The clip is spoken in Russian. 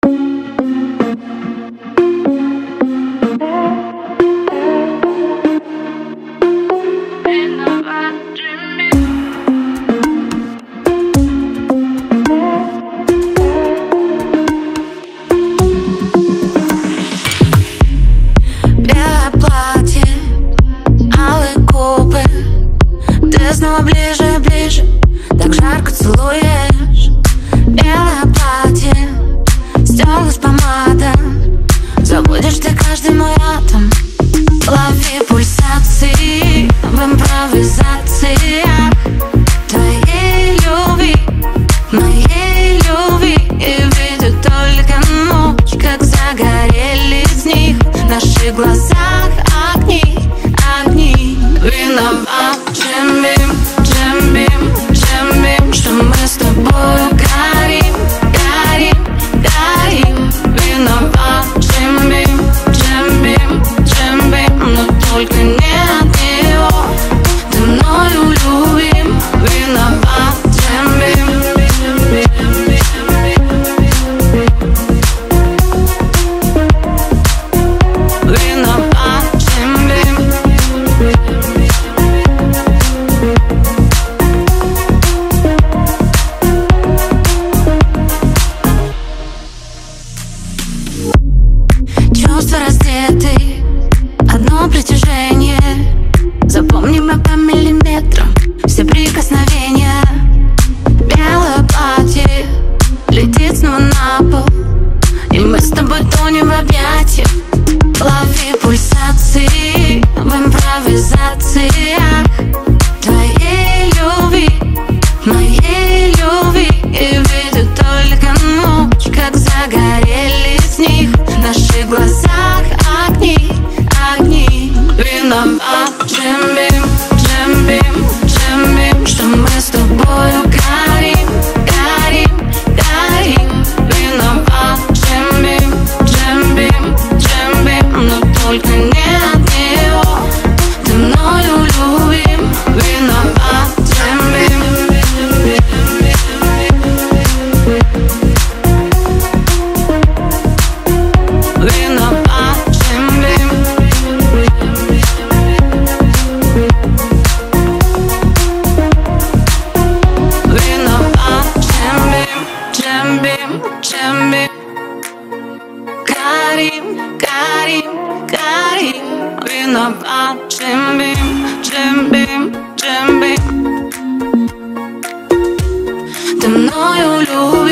Белое платье, алые губы, ты снова ближе, ближе, так жарко целуешь. Белое платье, стерлась помада, забудешь ты каждый мой атом. Лови пульсации в импровизациях твоей любви, моей любви. И видят только ночь, как загорелись в них в наших глазах огни, огни. Виноват Джембим, Джембим, Джембим, что мы с тобою горим, горим, горим. Виноват Джембим, Джембим, Джембим, но только не от него ты мною любим. Виноват Джембим. Виноват Джембим. Чувства раздеты, одно притяжение. Запомним мы по миллиметрам все прикосновения. Белое платье летит снова на пол, и мы с тобой тонем в объятиях. Лови пульсации в импровизациях твоей любви, моей любви. И видят только ночь, как загорелись в них в наших глазах огни, огни. Виноват Джембим, Джембим, Джембим, что мы с тобою горим, горим, горим. Виноват Джембим, Джембим, Джембим, но только не от него ты мною любим. Виноват Джембим. Виноват Джембим. Виноват Джембим, Джембим, Джембим. Горим, горим, горим. Виноват Джембим, Джембим, Джембим. Ты мною любишь.